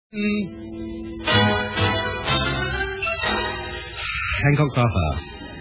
Hancock's offer.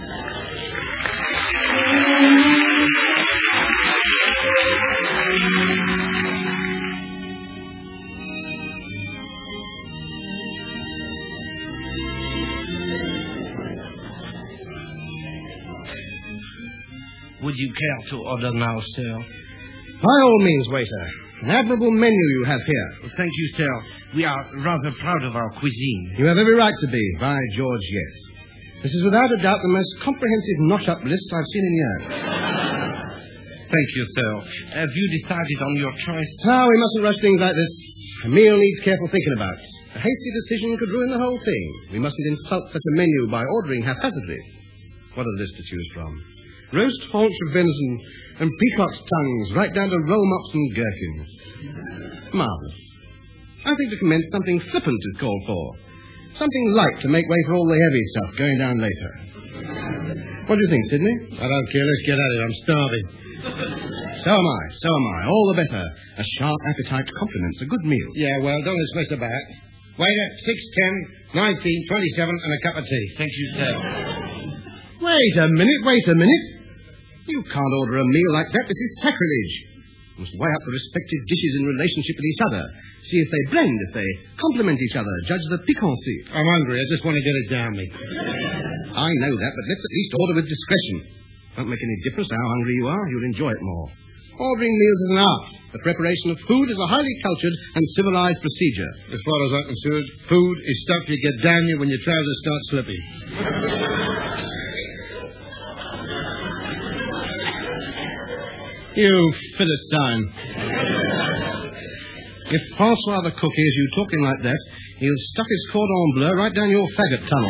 Would you care to order now, sir? By all means, waiter. An admirable menu you have here. Well, thank you, sir. We are rather proud of our cuisine. You have every right to be. By George, yes. This is without a doubt the most comprehensive knock-up list I've seen in years. Thank you, sir. Have you decided on your choice? No, we mustn't rush things like this. A meal needs careful thinking about. A hasty decision could ruin the whole thing. We mustn't insult such a menu by ordering haphazardly. What a list to choose from. Roast haunch of venison and peacock's tongues, right down to roll mops and gherkins. Marvellous. I think to commence, something flippant is called for. Something light to make way for all the heavy stuff going down later. What do you think, Sidney? I don't care. Let's get at it. I'm starving. So am I. All the better. A sharp appetite complements a good meal. Yeah, well, don't let's mess about. Waiter, 6, 10, 19, 27, and a cup of tea. Thank you, sir. Wait a minute. You can't order a meal like that. This is sacrilege. You must weigh up the respective dishes in relationship with each other. See if they blend, if they complement each other. Judge the piquancy. I'm hungry. I just want to get it down me. I know that, but let's at least order with discretion. Won't make any difference how hungry you are. You'll enjoy it more. Ordering meals is an art. The preparation of food is a highly cultured and civilized procedure. As far as I'm concerned, food is stuff you get down you when your trousers start slipping. You Philistine. If Francois the cook hears you talking like that, he'll stuff his cordon bleu right down your faggot tunnel.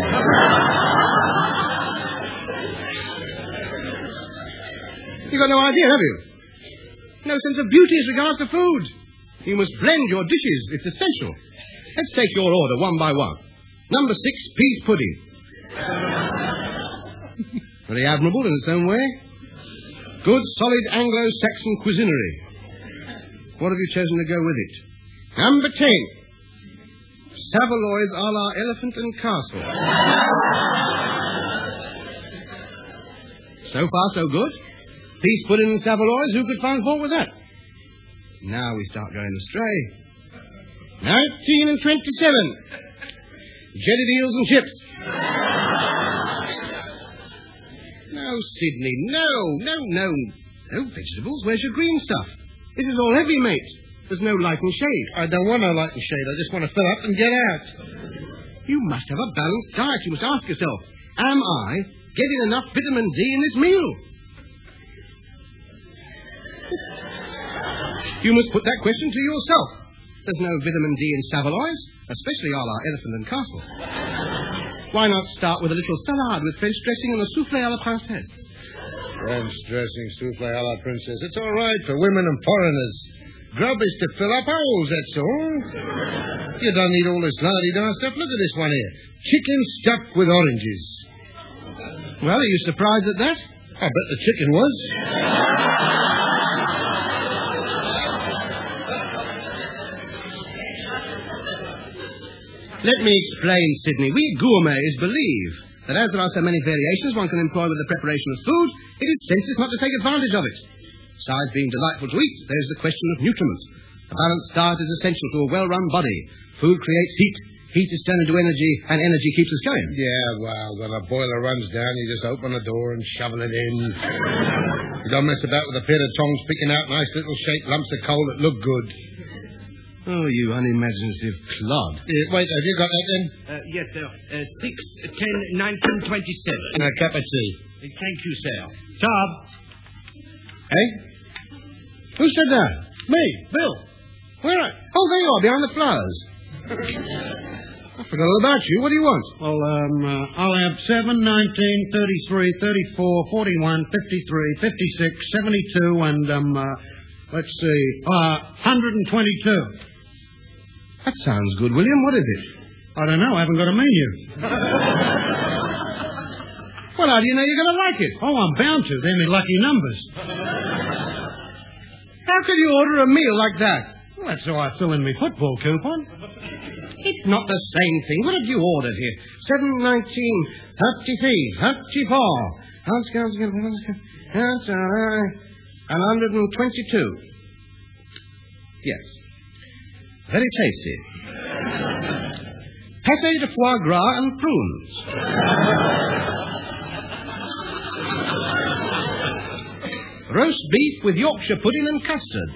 You've got no idea, have you? No sense of beauty as regards to food. You must blend your dishes. It's essential. Let's take your order one by one. Number 6, peas pudding. Very admirable in its own way. Good, solid Anglo-Saxon cuisinery. What have you chosen to go with it? Number 10. Saveloys a la Elephant and Castle. So far, so good. Peas pudding and Saveloys, who could find fault with that? Now we start going astray. 19 and 27. Jellied eels and chips. No, Sidney, no. No vegetables. Where's your green stuff? This is all heavy, mate. There's no light and shade. I don't want no light and shade. I just want to fill up and get out. You must have a balanced diet. You must ask yourself, am I getting enough vitamin D in this meal? You must put that question to yourself. There's no vitamin D in Saveloys, especially a la Elephant and Castle. Why not start with a little salad with French dressing and a soufflé à la princesse? French dressing, soufflé à la princesse. It's all right for women and foreigners. Grub is to fill up holes, that's all. You don't need all this la-di-da stuff. Look at this one here. Chicken stuffed with oranges. Well, are you surprised at that? I bet the chicken was. Let me explain, Sidney. We gourmets believe that as there are so many variations one can employ with the preparation of food, it is senseless not to take advantage of it. Besides being delightful to eat, there's the question of nutriment. A balanced diet is essential to a well-run body. Food creates heat. Heat is turned into energy, and energy keeps us going. Yeah, well, when a boiler runs down, you just open the door and shovel it in. You don't mess about with a pair of tongs picking out nice little shaped lumps of coal that look good. Oh, you unimaginative clod. Wait, have you got that then? Yes, sir. 6, 10, 19, 27. And a cup of tea. Thank you, sir. Tom. Hey? Who said that? Me, Bill. Where? Oh, there you are, behind the flowers. I forgot all about you. What do you want? Well, I'll have 7, 19, 33, 34, 41, 53, 56, 72, and, let's see, 122. That sounds good, William. What is it? I don't know. I haven't got a menu. Well, how do you know you're going to like it? Oh, I'm bound to. They're my lucky numbers. How could you order a meal like that? Well, that's how I fill in my football coupon. It's not the same thing. What have you ordered here? 719, 33, 34. That's all right. 122. Yes. Very tasty. Pâté de foie gras and prunes. Roast beef with Yorkshire pudding and custard.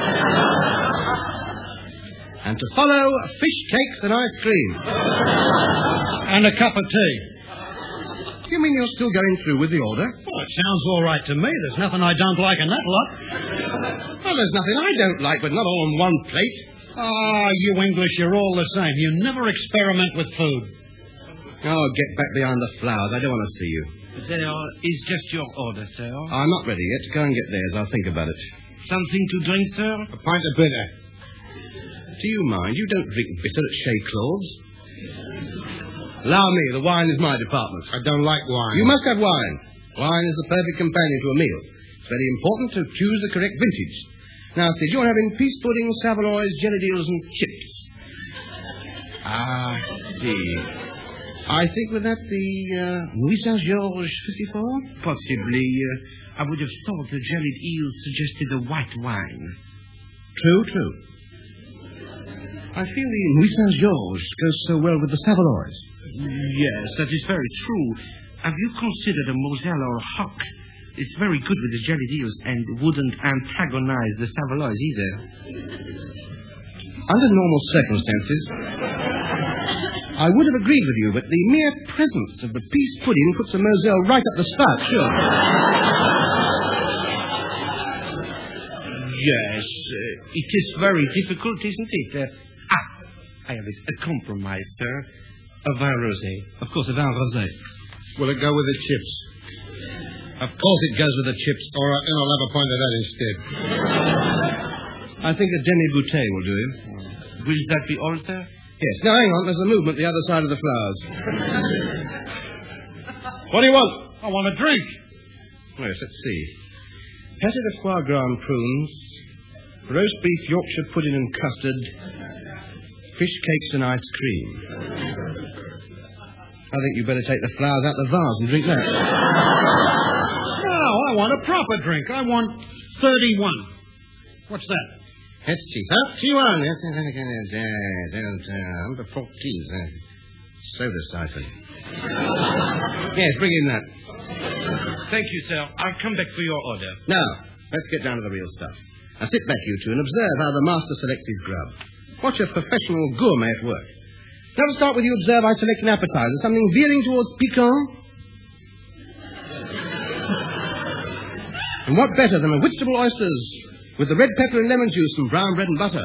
And to follow, fish cakes and ice cream. And a cup of tea. You mean you're still going through with the order? Well, it sounds all right to me. There's nothing I don't like in that lot. Well, there's nothing I don't like, but not all on one plate. Ah, you English, you're all the same. You never experiment with food. Oh, get back behind the flowers. I don't want to see you. There is just your order, sir. I'm not ready yet. Go and get theirs. I'll think about it. Something to drink, sir? A pint of bitter. Do you mind? You don't drink bitter at Chez Claude's. Allow me. The wine is my department. I don't like wine. You must have wine. Wine is the perfect companion to a meal. It's very important to choose the correct vintage. Now, Sid, you're having peas pudding, saveloys, jelly deals, and chips. Ah, see. I think with that the Louis Saint-Georges 54? Possibly. I would have thought the jellied eels suggested a white wine. True. I feel the Louis Saint-Georges goes so well with the saveloys. Yes, that is very true. Have you considered a Moselle or a Hock? It's very good with the jellied eels and wouldn't antagonize the saveloys either. Under normal circumstances, I would have agreed with you, but the mere presence of the peas pudding puts a Moselle right up the spout, sure. Yes, it is very difficult, isn't it? I have it. A compromise, sir. A vin rosé. Of course, a vin rosé. Will it go with the chips? Of course it goes with the chips. All right, then I'll have a pint of that instead. I think a demi-bouteille will do him. Will that be all, sir? Yes. Now, hang on. There's a movement the other side of the flowers. What do you want? I want a drink. Yes, let's see. Pâté de foie gras and prunes, roast beef, Yorkshire pudding and custard, fish cakes and ice cream. I think you'd better take the flowers out the vase and drink that. No, I want a proper drink. I want 31. What's that? Let's see. 31. Yes, number 14. Soda siphon. Yes, bring in that. Thank you, sir. I'll come back for your order. Now, let's get down to the real stuff. Now, sit back, you two, and observe how the master selects his grub. Watch a professional gourmet at work. Now, to start with, you observe I select an appetizer, something veering towards piquant. And what better than a vegetable oysters with the red pepper and lemon juice and brown bread and butter?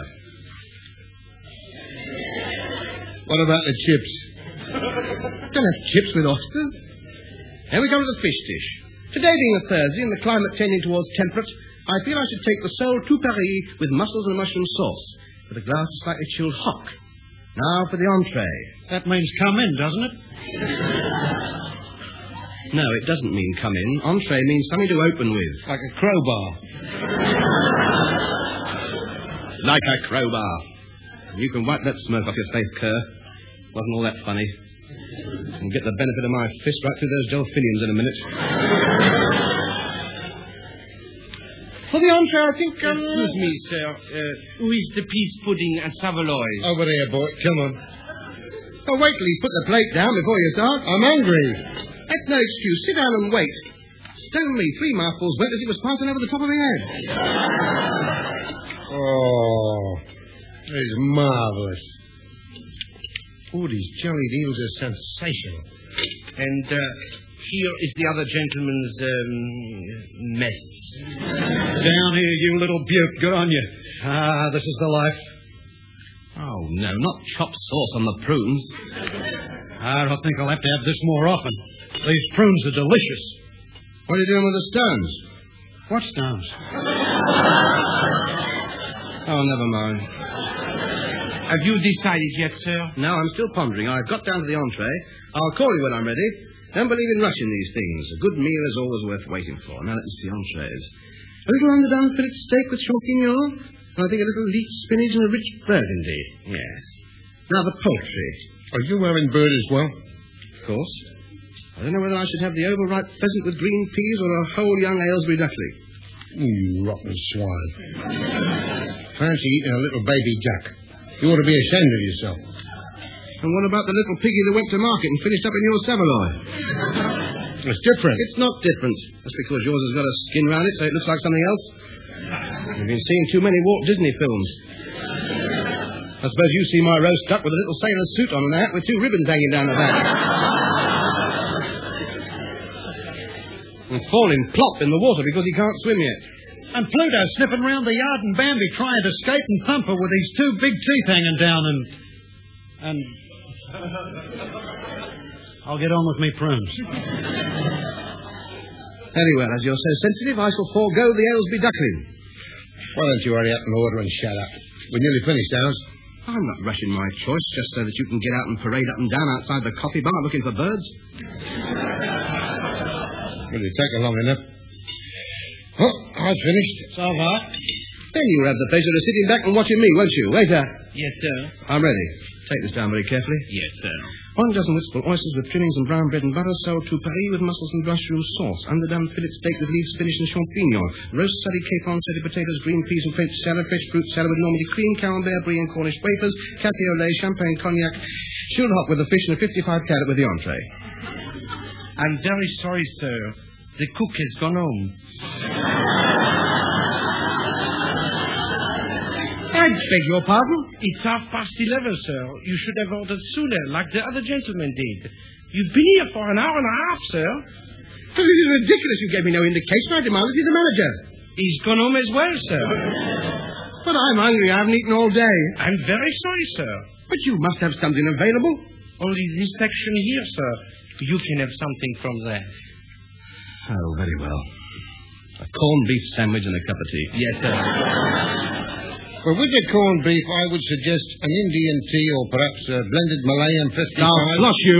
What about the chips? Don't have chips with oysters. Here we come to the fish dish. Today being a Thursday and the climate tending towards temperate, I feel I should take the sole tout Paris with mussels and mushroom sauce, with a glass of slightly chilled hock. Now for the entree. That means come in, doesn't it? No, it doesn't mean come in. Entree means something to open with. Like a crowbar. Like a crowbar. You can wipe that smoke off your face, Kerr. Wasn't all that funny. And get the benefit of my fist right through those delphiniums in a minute. For the entree, I think... Excuse me, sir. Who is the peas pudding and saveloys? Over here, boy. Come on. Oh, wait till you put the plate down before you start. I'm hungry. That's no excuse. Sit down and wait. Stone me, 3 mouthfuls went as it was passing over the top of my head. Oh, it's marvelous. Oh, these jellied eels are sensational. And here is the other gentleman's mess. Down here, you little beaut. Good on you. Ah, this is the life. Oh, no, not chopped sauce on the prunes. I don't think I'll have to have this more often. These prunes are delicious. What are you doing with the stones? What stones? Oh, never mind. Have you decided yet, sir? No, I'm still pondering. I've got down to the entree. I'll call you when I'm ready. Don't believe in rushing these things. A good meal is always worth waiting for. Now, let's see entrees. A little underdone fillet steak with champignon. And I think a little leek spinach and a rich burgundy. Yes. Now, the poultry. Are you having bird as well? Of course. I don't know whether I should have the overripe pheasant with green peas or a whole young Aylesbury duckling. You rotten swine. Fancy eating a little baby duck. You ought to be ashamed of yourself. And what about the little piggy that went to market and finished up in your saveloy? It's different. It's not different. That's because yours has got a skin round it so it looks like something else. You've been seeing too many Walt Disney films. I suppose you see my roast duck with a little sailor's suit on and a hat with 2 ribbons hanging down the back. And falling plop in the water because he can't swim yet. And Pluto sniffing round the yard and Bambi trying to skate and thumper with his 2 big teeth hanging down and... I'll get on with me prunes. Very well, as you're so sensitive, I shall forego the Aylesbury duckling. Why don't you hurry up and order and shut up? We're nearly finished, Downs. I'm not rushing my choice just so that you can get out and parade up and down outside the coffee bar looking for birds. Will it take long enough? Oh, I've finished. So have I. Then you'll have the pleasure of sitting back and watching me, won't you? Waiter. Yes, sir. I'm ready. Take this down very carefully. Yes, sir. 1 dozen wistful oysters with trimmings and brown bread and butter, sold to Paris with mussels and mushroom sauce. Underdone fillet steak with leaf spinach and champignon. Roast sunny capon, sweaty potatoes, green peas and French salad, fresh fruit salad with Normandy cream, camembert, brie and Cornish wafers, cafe au lait, champagne, cognac, schulhock with the fish and a 55 carat with the entree. I'm very sorry, sir. The cook has gone home. I beg your pardon? It's 11:30, sir. You should have ordered sooner, like the other gentleman did. You've been here for an hour and a half, sir. Well, it is ridiculous. You gave me no indication. I demand to see the manager. He's gone home as well, sir. But I'm hungry. I haven't eaten all day. I'm very sorry, sir. But you must have something available. Only this section here, sir. You can have something from there. Oh, very well. A corned beef sandwich and a cup of tea. Yes, sir. Well, with the corned beef, I would suggest an Indian tea or perhaps a blended Malay and 55. Oh, not you.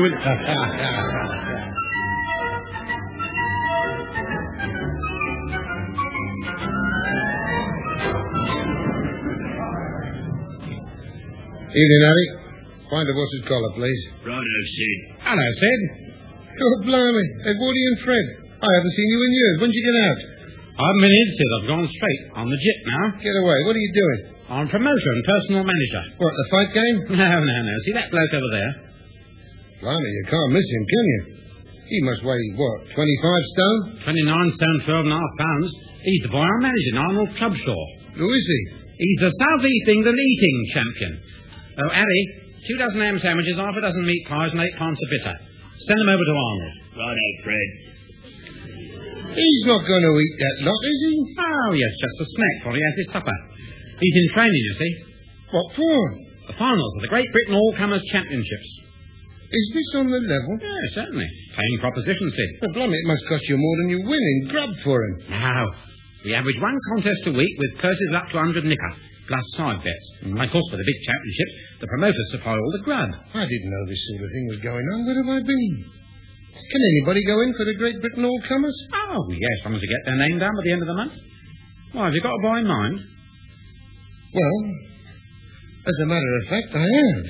Evening, Harry. Find a what's his collar, please. Righto, Sid. Hello, Sid. Oh, blimey. Edwardy and Fred. I haven't seen you in years. When did you get out? I haven't been in, Sid. I've gone straight. On the jet now. Get away. What are you doing? I'm promoter and personal manager. What, the fight game? No. See that bloke over there? Blimey, you can't miss him, can you? He must weigh, what, 25 stone? 29 stone, 12 and a half pounds. He's the boy I'm managing, Arnold Clubshaw. Who is he? He's the South East England eating champion. Oh, Harry, 2 dozen ham sandwiches, half a dozen meat pies, and 8 pints of bitter. Send them over to Arnold. Righto, Fred. He's not going to eat that lot, is he? Oh, yes, just a snack while he has his supper. He's in training, you see. What for? The finals of the Great Britain All-Comers Championships. Is this on the level? Yeah, certainly. Paying proposition, Sid. Well, blimey, it must cost you more than you win in grub for him. Now, we average 1 contest a week with purses up to 100 nicker, plus side bets. And of course, for the big championships, the promoters supply all the grub. I didn't know this sort of thing was going on. Where have I been? Can anybody go in for the Great Britain All-Comers? Oh, yes, as long as they get their name down by the end of the month. Why, have you got a boy in mind? Well, as a matter of fact, I have.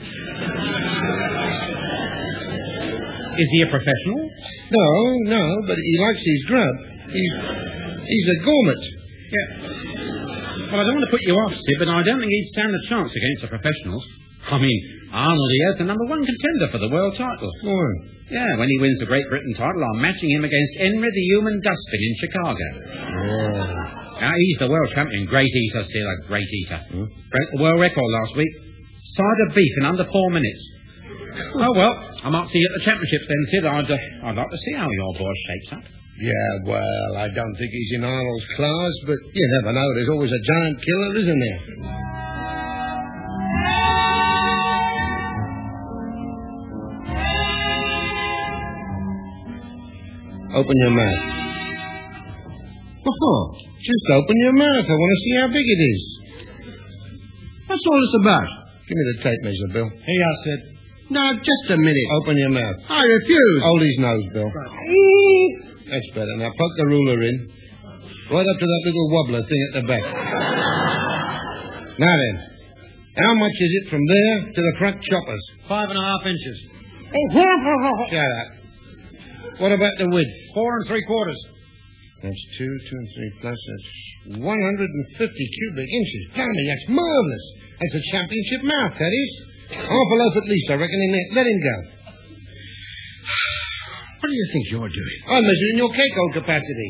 Is he a professional? No, but he likes his grub. He's a gourmet. Yeah. Well, I don't want to put you off, Sid, but I don't think he'd stand a chance against the professionals. I mean, Arnold here's the number 1 contender for the world title. Why? Yeah, when he wins the Great Britain title, I'm matching him against Henry the Human Dustbin in Chicago. Oh. Now, he's the world champion. Great eater, Sid, a great eater. Broke the world record last week. Cider beef in under 4 minutes. Oh, well, I might see you at the championships then, Sid. I'd like to see how your boy shapes up. Yeah, well, I don't think he's in Arnold's class, but you never know. There's always a giant killer, isn't there? Open your mouth. What for? Just open your mouth. I want to see how big it is. What's all this about? Give me the tape measure, Bill. Here you are, Sid. Now, just a minute. Open your mouth. I refuse. Hold his nose, Bill. That's better. Now poke the ruler in. Right up to that little wobbler thing at the back. Now then, How much is it from there to the front choppers? 5.5 inches. Shut up. What about the width? 4 3/4. That's 2 and 3 plus. That's 150 cubic inches. Blimey, that's marvelous. That's a championship mouth, that is. Half a loaf at least, I reckon, in there. Let him go. What do you think you're doing? I'm measuring your cake hole capacity.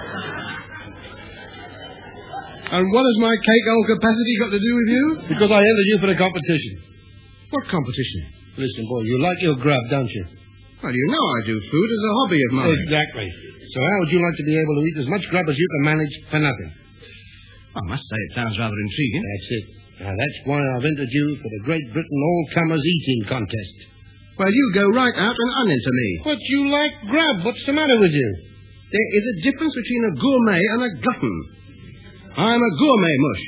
And what has my cake hole capacity got to do with you? Because I entered you for the competition. What competition? Listen, boy, you like your grub, don't you? Well, you know I do food as a hobby of mine. Exactly. So how would you like to be able to eat as much grub as you can manage for nothing? I must say it sounds rather intriguing. That's it. Now, that's why I've entered you for the Great Britain All-Comers Eating Contest. Well, you go right out and unenter me. But you like grub. What's the matter with you? There is a difference between a gourmet and a glutton. I'm a gourmet mush.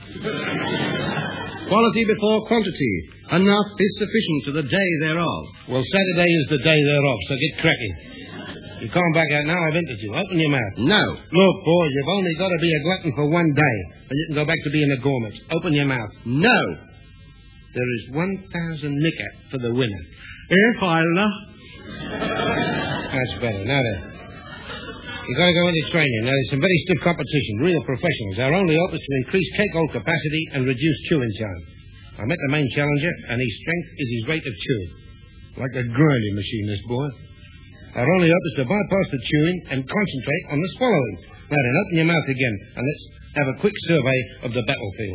Quality before quantity. Enough is sufficient to the day thereof. Well, Saturday is the day thereof, so get cracking. You can't back out now. I've entered you. Open your mouth. No. Look, boy, you've only got to be a glutton for one day, and you can go back to being a gourmet. Open your mouth. No. There is 1,000 nicker for the winner. If I love. That's better. Now then. You've got to go into training. Now, there's some very stiff competition. Real professionals. Our only hope is to increase cake hole capacity and reduce chewing time. I met the main challenger, and his strength is his rate of chewing. Like a grinding machine, this boy. Our only hope is to bypass the chewing and concentrate on the swallowing. Now then, open your mouth again, and let's have a quick survey of the battlefield.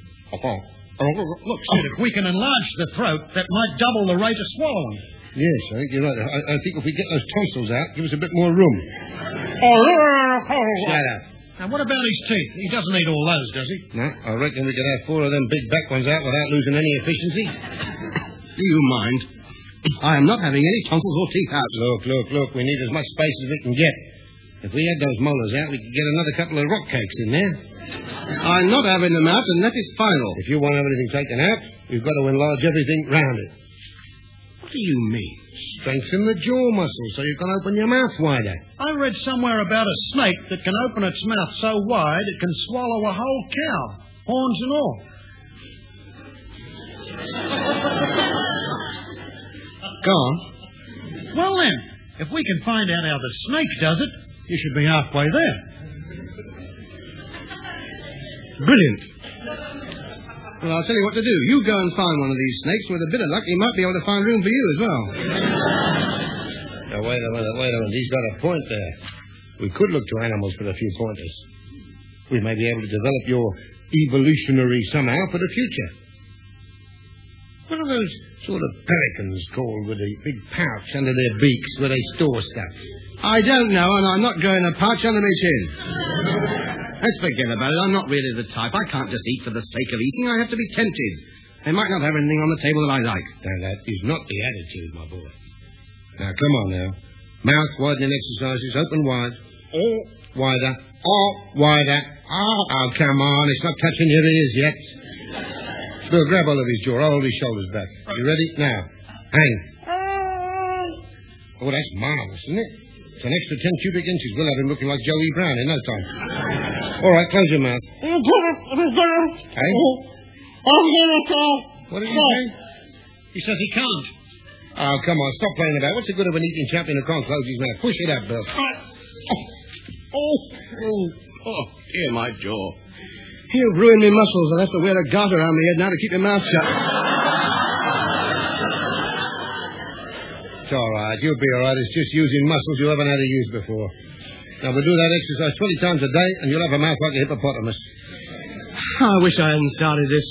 Look, Sid, if we can enlarge the throat, that might double the rate of swallowing. Yes, I think you're right. I think if we get those tonsils out, give us a bit more room. Shut up. Now, what about his teeth? He doesn't eat all those, does he? No, I reckon we could have 4 of them big back ones out without losing any efficiency. Do you mind? I am not having any tonsils or teeth out. Look. We need as much space as we can get. If we had those molars out, we could get another couple of rock cakes in there. I'm not having them out, and that is final. If you want everything taken out, we've got to enlarge everything round it. What do you mean? Strengthen the jaw muscles so you can open your mouth wider. I read somewhere about a snake that can open its mouth so wide it can swallow a whole cow, horns and all. Go on. Well, then, if we can find out how the snake does it, you should be halfway there. Brilliant. Well, I'll tell you what to do. You go and find one of these snakes. With a bit of luck, he might be able to find room for you as well. Now, wait a minute. He's got a point there. We could look to animals for a few pointers. We may be able to develop your evolutionary somehow for the future. What are those sort of pelicans called with a big pouch under their beaks where they store stuff? I don't know, and I'm not growing a pouch under my chin. Let's forget about it. I'm not really the type. I can't just eat for the sake of eating. I have to be tempted. They might not have anything on the table that I like. Now, that is not the attitude, my boy. Now, come on now. Mouth widening exercises. Open wide. All wider. All wider. Oh, come on. It's not touching your ears yet. Look, grab hold of his jaw. I'll hold his shoulders back. You ready? Now. Hang. Oh, that's marvelous, isn't it? It's an extra 10 cubic inches. We'll have him looking like Joey Brown in no time. All right, close your mouth. Hey? What did he say? He says he can't. Oh, come on. Stop playing about. What's the good of an eating champion who can't close his mouth? Push it up, Bill. Oh, dear, my jaw. You've ruined my muscles. I'll have to wear a garter around my head now to keep my mouth shut. It's all right. You'll be all right. It's just using muscles you haven't had to use before. Now, we'll do that exercise 20 times a day, and you'll have a mouth like a hippopotamus. I wish I hadn't started this.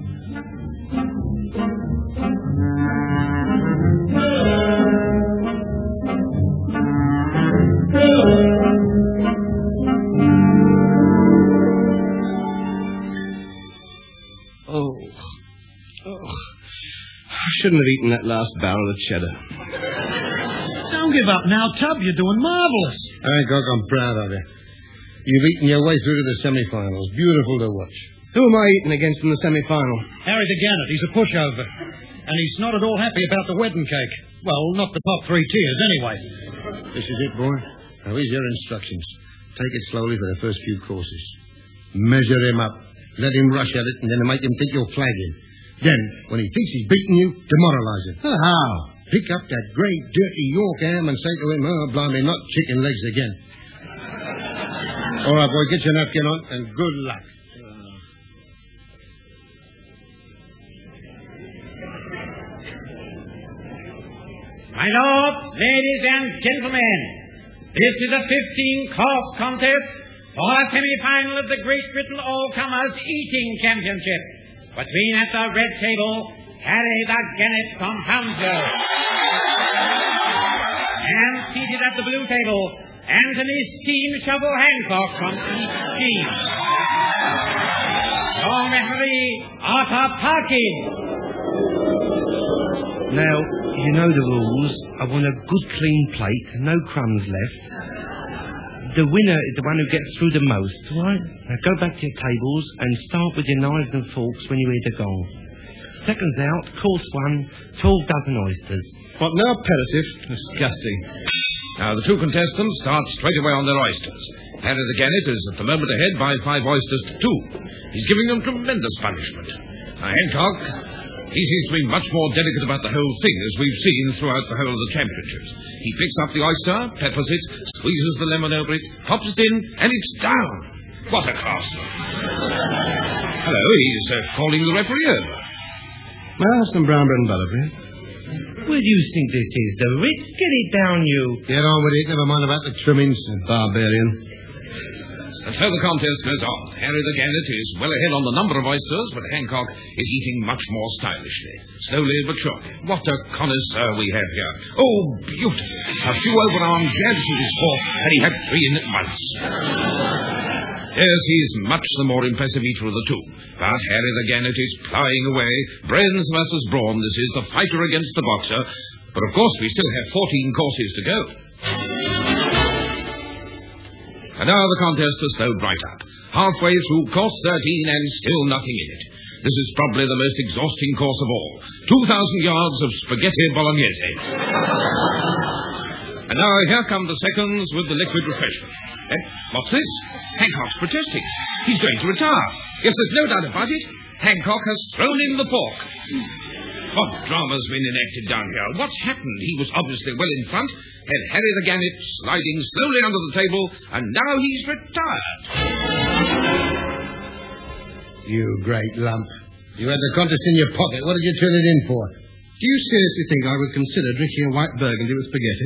I shouldn't have eaten that last barrel of cheddar. Don't give up now, Tub. You're doing marvelous. Hancock, I'm proud of you. You've eaten your way through to the semi-finals. Beautiful to watch. Who am I eating against in the semi-final? Harry the Gannet. He's a pushover. And he's not at all happy about the wedding cake. Well, not the top 3 tiers, anyway. This is it, boy. Now, here's your instructions. Take it slowly for the first few courses. Measure him up. Let him rush at it, and then make him think you'll flag him. Then, when he thinks he's beaten you, demoralize him. How? Pick up that great, dirty York ham and say to him, oh, blimey, not chicken legs again. All right, boy, get your napkin on, and good luck. My lords, ladies and gentlemen, this is a 15-course contest for a semi-final of the Great Britain All-Comers Eating Championship between at the red table Harry the Gannet from Hounslow and seated at the blue table Anthony Steam Shovel Hancock from East Sheen. Your referee Arthur Parkin. Now, you know the rules. I want a good clean plate, no crumbs left. The winner is the one who gets through the most, all right? Now go back to your tables and start with your knives and forks when you hear the gong. Seconds out, course 1, 12 dozen oysters. What, no aperitif? Disgusting. Now, the two contestants start straight away on their oysters. Harry the Gannet is at the moment ahead by 5 oysters to 2. He's giving them tremendous punishment. Now, Hancock, he seems to be much more delicate about the whole thing, as we've seen throughout the whole of the championships. He picks up the oyster, peppers it, squeezes the lemon over it, pops it in, and it's down. What a craftsman. Hello, he's calling the referee over. May I have some brown bread and butter, please? Where do you think this is? The Ritz? Get it down, you. Get on with it. Never mind about the trimmings. Barbarian. And so the contest goes on. Harry the Gannet is well ahead on the number of oysters, but Hancock is eating much more stylishly. Slowly but surely. What a connoisseur we have here. Oh, beautiful. A few overarm jabs with his fork, and he had 3 in at once. Yes, he's much the more impressive eater of the two. But Harry the Gannet is plying away. Brains versus brawn. This is the fighter against the boxer. But of course, we still have 14 courses to go. And now the contest has slowed right up. Halfway through course 13 and still nothing in it. This is probably the most exhausting course of all. 2,000 yards of spaghetti bolognese. And now here come the seconds with the liquid refreshment. What's this? Hancock's protesting. He's going to retire. Yes, there's no doubt about it. Hancock has thrown in the fork. What drama's been enacted down here? What's happened? He was obviously well in front, had Harry the Gannet sliding slowly under the table, and now he's retired. You great lump. You had the contest in your pocket. What did you turn it in for? Do you seriously think I would consider drinking a white burgundy with spaghetti?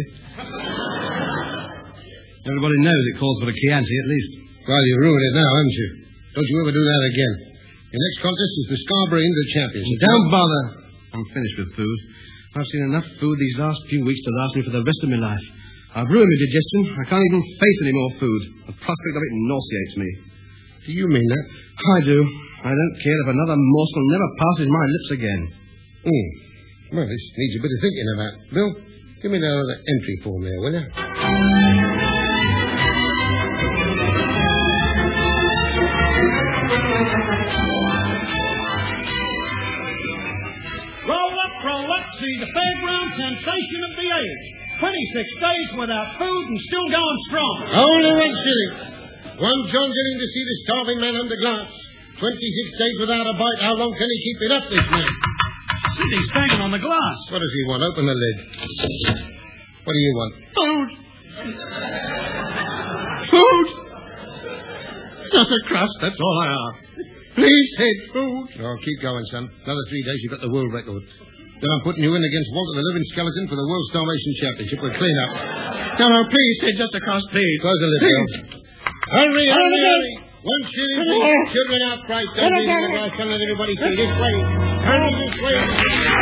Everybody knows it calls for a Chianti, at least. Well, you ruined it now, haven't you? Don't you ever do that again. Your next contest is the Scarborough Indoor Championship. Don't bother. I'm finished with food. I've seen enough food these last few weeks to last me for the rest of my life. I've ruined my digestion. I can't even face any more food. The prospect of it nauseates me. Do you mean that? I do. I don't care if another morsel never passes my lips again. Well, this needs a bit of thinking about. Bill, give me that other entry form there, will you? Roll up, see the fairground sensation of the age. 26 days without food and still going strong. Only 1 shilling. 1 John getting to see the starving man under glass. 26 days without a bite. How long can he keep it up, this man? See, he's banging on the glass. What does he want? Open the lid. What do you want? Food. Food. Just a crust, that's all I ask. Please, Sid, food. Oh, keep going, son. Another 3 days, you've got the world record. Then I'm putting you in against Walter the Living Skeleton for the World Starvation Championship. We'll clean up. No, please, Sid, just a crust, please. Close the lid, Bill. Hurry. 1 shilling. Children outright. Don't leave in the glass. Don't let everybody see this way. Hurry this way.